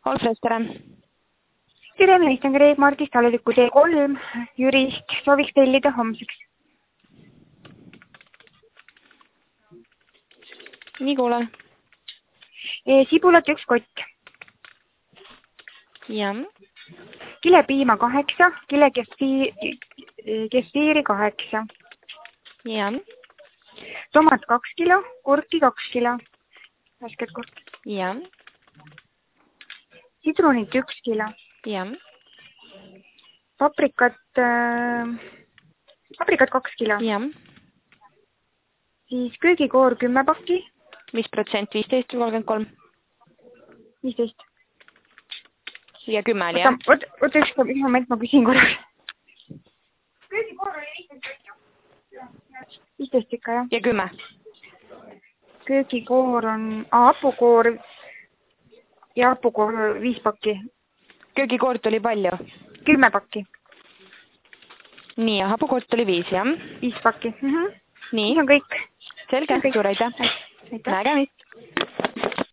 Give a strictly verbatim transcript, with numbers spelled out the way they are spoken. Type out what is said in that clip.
Alfred, tere! Tere, minister Reeg Martist, Taletiku tee kolm, Jürist, sooviks tellida homseks. Nii kuule. Sibulat üks kott. Ja. Kilepiima kaheksa, kile kefiiri kaheksa. Ja. Tomat kaks kilo, kurki kaks kilo. Värsket kurki. Ja. Sidrunit üks kilo. Ja. Paprikat, äh, paprikat kaks kilo. Ja. Siis köögikoor kümme pakki. Mis protsent, viisteist või kolmkümmend kolm? viisteist. Ja kümme oli, jah? Oota, oota üks, üks moment, ma küsin korras. Köögikoor oli viisteist. viisteist ikka, jah? Ja kümme? Köögikoor on, aa, hapukoor ja hapukoor viis pakki. Köögikoort oli palju? Kümme pakki. Nii, ja hapukoort oli viis, jah? Viis pakki. Mhm. Nii? See on kõik. Selge, suur aitäh. Nägemist.